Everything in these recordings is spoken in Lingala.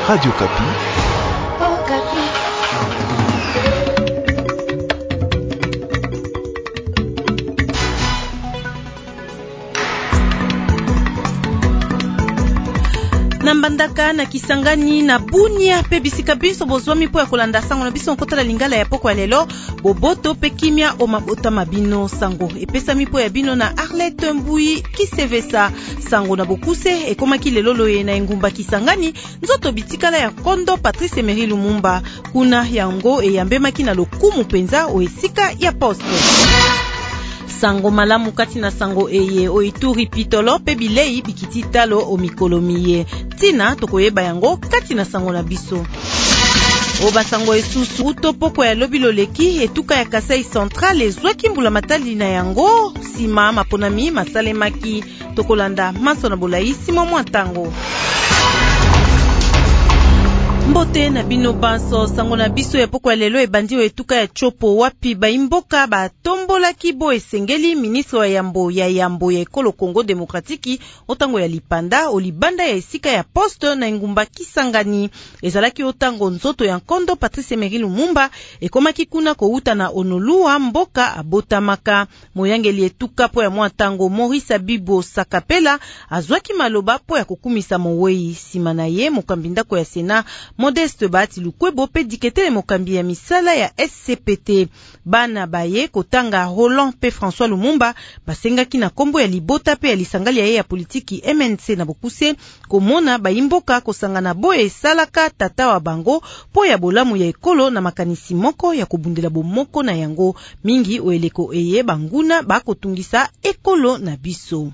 Radio Kapi. Na Mbandaka na Kisangani na Bunia pe bisika biso bozwami po ya kolanda sango na biso nkota la lingala ya poko ya lelo boboto pe kimia o mabota mabino sango epesami po ya bino na Arlette Mbui Kisevesa sango na bokuse ekomaki lelo loye na engumba Kisangani nzoto bitikala ya kondo Patrice Emery Lumumba kuna yango eyambemaki na lokumu penza o esika ya poste. Sango malamu kati na sango eye o Ituri pitolo pe bilei bikiti talo o mikolomiye tina tokoyeba yango kati na sango na biso. Oba sango esusu topoko ya lobi loleki etuka ya Kasai Central ezwaki mbula matali na yango sima maponami masalemaki tokolanda maso na bolaisi mwa tango. Mbote na bino banso sango na biso ya poko ya lelo ebandi etuka ya chopo wapi baimboka batombola kibo esengeli ministre wa yambo ya ekolo Congo Demokratiki otango ya lipanda olibanda ya esika ya poste na engumba Kisangani ezalaki otango nzoto ya nkondo Patrice Emery Lumumba ekomaki kuna kouta na onolua mboka abotamaka moyangeli etuka po ya mwatango Maurice Abibo Sakapela azwaki maloba po ya kukumisa mowei sima na ye mokambindako ya Sena Modeste Bati Lukwebo pe diketele mokambi ya misala ya SCPT bana baye kotanga Roland pe François Lumumba basengaki na kombo ya libota pe ya lisangali ya ye ya politiki MNC na bokuse komona baimboka kosangana boye salaka tata wa bango po ya bolamu ya ekolo na makanisi moko ya kubundela bomoko na yango mingi oeleko eye banguna bakotungisa ekolo na biso.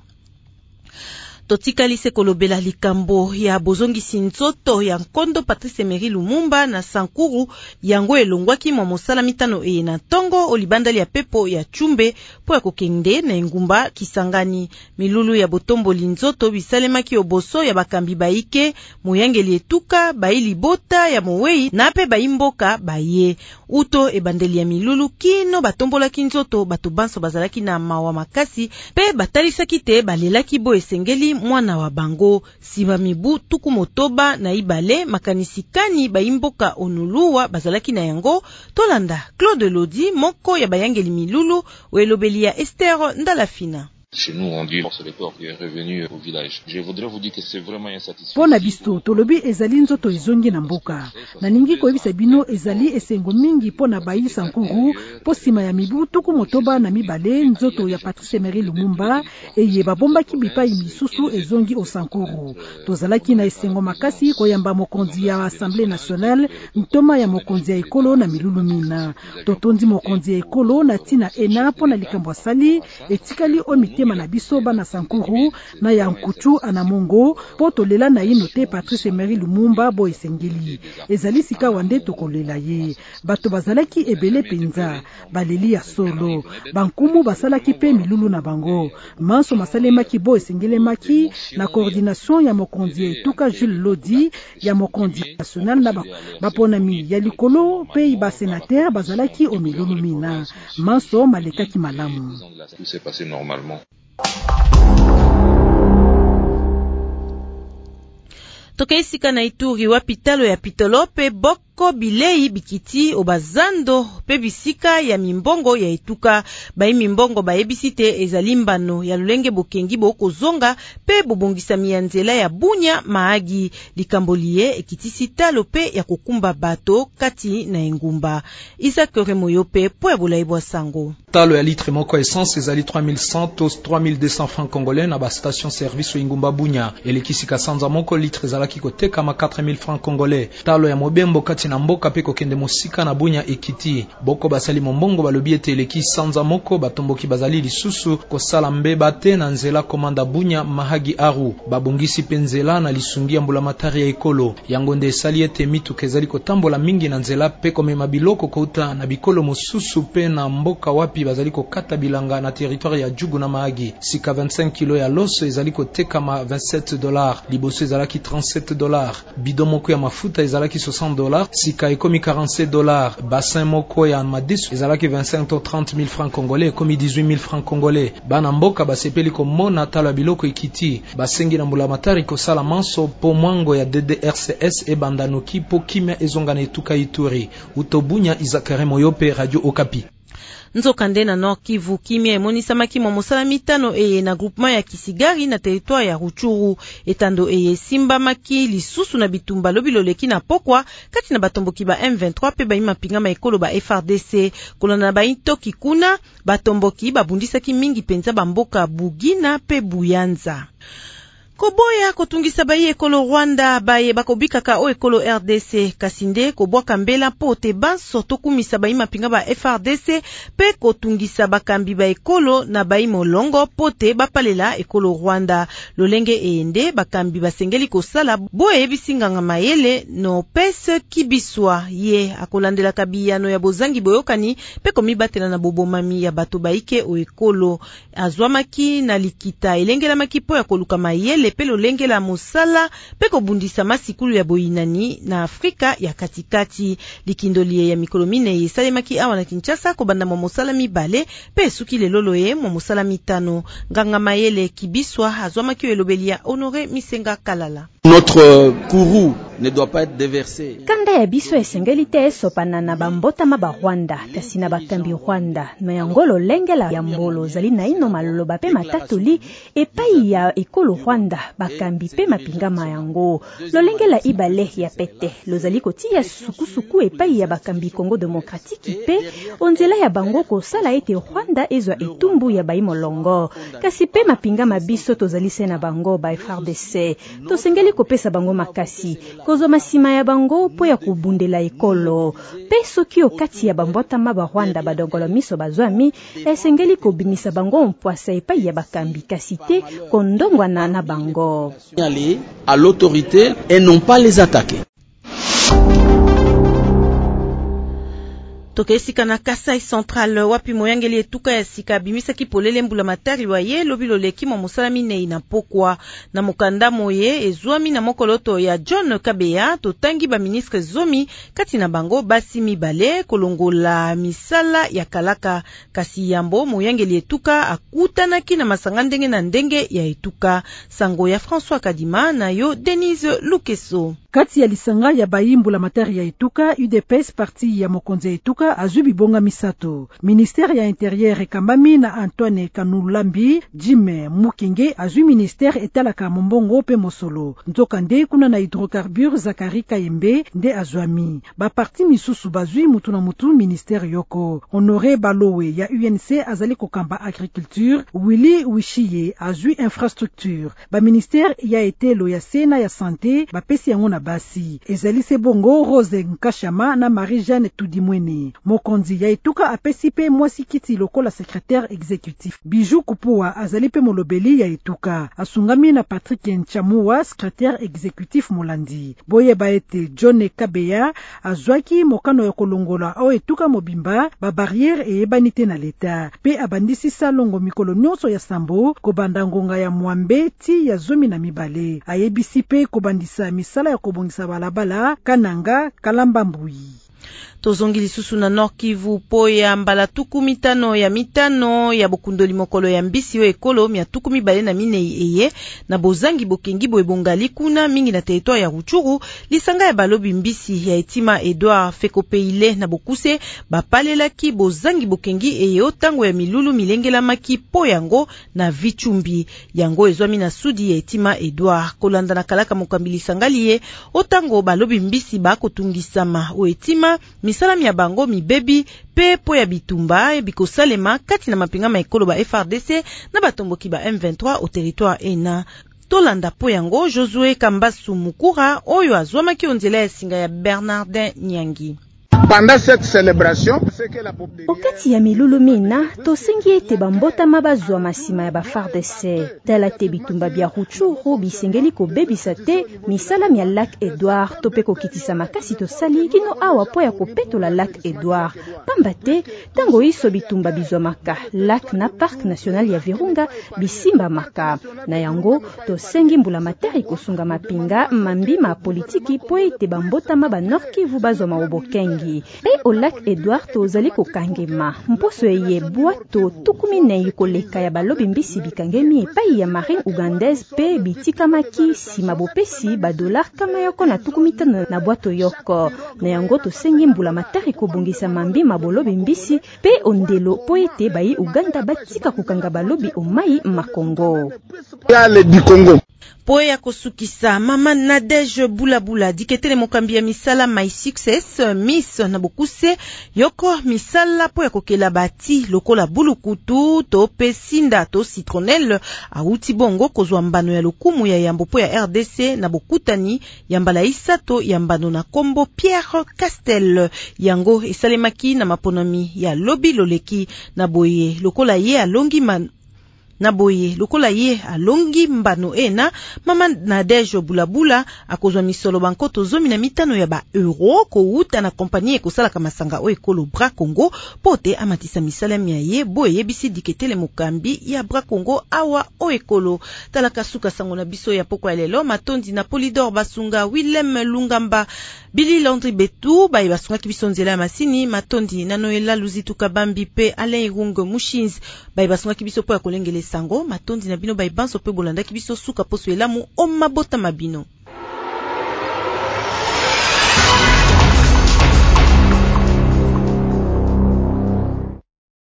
Totikali se kolobela likambo ya bozongisi nzoto ya nkondo Patrice Emery Lumumba na Sankuru yango elongwaki mwa mosala mitano eye na tongo olibandali ya pepo ya chumbe po ya kokende na engumba Kisangani milulu ya botomboli nzoto bisalemaki oboso ya bakambi baike moyangeli etuka baili bota ya mowei na pe baimboka baye uto ebandeli ya milulu kino batombolaki nzoto bato banso bazalaki na mawa makasi pe batalisaki te balelaki bo esengeli mwana wa bango sima mibu tuku motoba na ibale makanisikani baimboka onuluwa bazalaki na yango tolanda Claude Lodi moko ya bayangeli milulu welobeli ya Esther Ndalafina. Chez nous, on dit force de corps qui est revenu au village. Je voudrais vous dire que c'est vraiment insatisfaisant. Pona bisto tolobi ezali nzoto izongi na mboka. Na ningi koyebisa bino ezali esengo mingi pona bayi Sankuru po sima ya mibu tuku motoba na mibale nzoto ya Patrice Emery Lumumba eye babombaki bipai misusu ezongi o Sankuru. Tozalaki na esengo makasi koyamba mokonzi ya Assemblée nationale ntoma ya mokonzi ya ekolo na milulu mina. Totondi mokonzi ya ekolo na tina ena pona likambo sali etikali omite na biso bana Sankuru na yankutu anamongo po tolela na ino te Patrice Emery Lumumba bo esengeli ezali sika wande tokolela ye bato bazalaki ebele penza baleli ya solo bankumu basalaki pe milulu na bango manso masalemaki bo esengelemaki na coordination ya mokonzi etuka Jules Lodi ya mokonzi national na baponami ya likolo pe ba sénateur bazalaki o milulu mina manso malekaki malamu. Tout s'est passé normalement. Toka isika na Ituri wapitalo ya pitolope boko bilei bikiti obazando pe bisika ya mimbongo ya etuka bai mimbongo baebisite ezalimbano ya lulenge bokengi boko zonga pe bobongisa mianzela ya Bunya maagi likambolie ekitisi talo pe ya kukumba bato kati na engumba Isaac Remoyope po ya bolaibwa sango talo ya litre moko essence ezali 3100 to 3200 francs congolais na ba station service ingumba Bunya elekisika sanza moko litre ezalaki koteka ma 4000 francs congolais talo ya mobembo kati na mboka pe kokende mosika na Bunya ekiti boko basali mombongo balobi ete eleki sanza moko batomboki bazali lisusu kosala mbeba te na nzela komanda Bunya mahagi aru babongisi penzela na lisungi ya mbula matari ya ekolo yango nde esali ete mituka ezali kotambola mingi na nzela pe komema biloko kouta na bikolo mosusu pe na mboka wapi bazali kokata bilanga na territoire ya Jugu na Mahagi sika 25 kilo ya loso ezali koteka ma $27 liboso ezalaki $37 bidon moko ya mafuta ezalaki $60 sika ekomi $47, bassin moko ya madisu ezalaki 25 to 30 000 francs congolais ekomi 18 000 francs congolais. Bana mboka basepeli komona tala biloko ekiti, basengi na mbulamatari kosala manso po mwango ya DDRCS ebandanoki po kimia ezonga na etuka Ituri. Utobunya Izakare Moyope, Radio Okapi. Nzokande na Nord Kivu, kimia emonisamaki mwa mosala mitano eye na groupement ya Kisigari na territoire ya Ruchuru. Etando eye simbamaki lisusu na bitumba lobiloleki na pokwa kati na batomboki ba M23 pe baima pinga maekolo ba FRDC. Kolona baitoki kuna batomboki babundisaki mingi penza bamboka Bugina pe Buyanza. Koboya kotungisa bayi ekolo Rwanda baye bakobikaka o ekolo RDC kasinde kobwaka mbela pote banso tokumisa bayi mapinga ba FRDC pe kotungisa bakambi ba ekolo na bayi molongo pote bapalela ekolo Rwanda. Lolenge eende bakambi basengeli kosala boye bisinganga mayele no pese kibiswa ye akolandela kabiyano ya bozangi boyokani pe komibatela na bobomami ya bato baike o ekolo. Azwamaki na likita elengela makipo ya koluka mayele pe lolengela mosala pe kobundisa masikulu ya boyinani na Afrika ya katikati. Likindolie ya mikolo mine esalemaki awa na Kinshasa kobanda mwa mosala mibale pe suki lelolo ye mwa mosala mitano. Nganga mayele kibiswa azwamaki elobeli ya Honore Misenga Kalala. Notre courroux ne doit pas être déversé. Kanda ya biso esengeli te sopana na bambotama ba Rwanda kasi na bakambi Rwanda na yangolo lengela ya mbolo zali na ino maloba pe matatoli epai ya ekolo Rwanda bakambi pe mapingama yango lolengela ibale ya pete lozali kotia sukusuku epai ya bakambi Congo Démocratique pe onzela ya bango kosala ete Rwanda ezwa etumbu ya baimolongo kasi pe mapingama biso tozali se na bango ba FRDC tosengeli kopesa bango makasi kozo masima ya bango po ya kubundela ekolo pe soki okati ya bambotama ba Rwanda badongolo miso bazwami esengeli kobimisa bango mpwasa epai ya bakambi kasi te kondongwana na bango Aller à l'autorité et non pas les attaquer. Toke sika na Kasai Central wapi moyangeli etuka ya sika bimisaki polele mbula matari wa ye lobilo leki mo musala minei na pokwa na mukanda moye ezwami na mokoloto ya John Kabeya totangi ba ministre zomi kati na bango basi mibale kolongola misala ya kalaka kasi yambo moyangeli etuka akutanaki na masanga ndenge na ndenge ya etuka. Sango ya François Kadima na yo Denise Lukeso. Kati ya lisanga ya bayimbula matari ya etuka UDPS parti ya mokonzi ya etuka azubi bonga misato. Ministère ya Intérieur ekambami na Antoine Kanulambi, Jime Mukinge azui ministère etalaka mombongo pe mosolo. Nzoka nde kuna na hydrocarbures Zakari Kayembe nde azwami. Ba parti misusu bazui mutu na mutu ministère yoko. Honoré Balowe ya UNC azali kokamba agriculture, Willy Wishiye azui infrastructure. Ba ministère ya etelo ya sena ya santé bapesi yango na basi. Ezali se bongo Rose Nkashama na Marie-Jeanne Tudimwene. Mokonzi ya etuka apesi pe mwasi kiti lokola secrétaire exécutif. Bijou Kupua azali pe molobeli ya etuka. Asungami na Patrick Nchamua secrétaire exécutif Molandi. Boye baete John Kabeya azwaki mokano ya kolongola o etuka mobimba ba barrière eyebanite na leta. Pe abandisi salongo mikolo nyonso ya sambo kobanda ngonga ya mwambe ti ya zomi na mibale. Ayebisi pe kobandisa misala ya kobongisa balabala Kananga Kalamba Mbui. Tozongi lisusu na Nord Kivu po ya mbala tuku mitano ya bokundoli mokolo ya mbisi o ekolo mia tuku mibale na minei eye na bozangi bokengi boebongali kuna mingi na territoire ya Ruchuru. Lisanga ya balobi mbisi ya etima Edouard Fekopeile na bokuse bapalelaki bozangi bokengi eye o tango ya milulu milengela maki po yango na vichumbi yango ezwami na sudi ya etima Edouard kolanda na kalaka mokambili sangaliye o tango balobi mbisi bakotungisama o etima misalami ya bango mibebi pe po ya bitumba bikosalema kati na mapinga maekolo ba FRDC na batomboki ba M23 au territoire ENA. Tolanda po yango Josué Kambasu Mukura oyo azwamaki onzela ya singa ya Bernardin Nyangi. pendant cette célébration, c'est que la population okati ya milulu mina tosengi ete bambotama bazwa masima ya FARDC tala te bitumba bya Rutshuru bisengeli kobebisa te misala ya Lac Edouard to pe kokitisa makasi tosali kino awa po ya kopetola Lac Edouard pamba te tango iso bitumba bizwa maka Lac na Parc National ya Virunga bisimba maka na yango tosengi mbula materi kosunga mapinga mambima politiki po ete bambotama ba Nord Kivu bazwa maobokengi pe o Lac Edouard tozali kokangema mposo eye bwato tukumine koleka ya balobi mbisi bikangemi epai ya marine ugandaise pe bitikamaki nsima bopesi badolar kama yoko na tukumitano na bwato yoko na yango tosengi mbula matari kobongisa mambima bolobi mbisi pe ondelo po ete bayi Uganda batika kokanga balobi omai makongo po ya kosukisa mama Nadege Bulabula diketele mokambi ya misala My Success Miss na bokuse yoko misala po ya kokela bati lokola bulukutu to pesinda to citronelle auti bongo kozwa mbano ya lokumu ya yambo po ya RDC na bokutani yambala isato yambano na kombo Pierre Castel yango esalemaki na maponami ya lobi loleki na boye lokola ye alongi alongi mbano ena mama Nadege Bulabula akozwa misolo bankoto 15 ya ba euro ko uta na kompanie ekosala kamasanga o ekolo Bra Congo pote amatisa misala ya ye boye bisi diketele mokambi ya Bra Congo awa o ekolo talaka suka sango na biso ya poko ya lelo matondi na Polydor Basunga Willem Lungamba Billy Landry Betu bayi basunga kibiso nzela ya masini matondi na Noela Luzituka Bambi pe Alain Irung Mushins bayi basunga kibiso po ya kolengele sango matondi na bino bayi banso pe bolanda kibiso suka poso elamu o mabota mabino.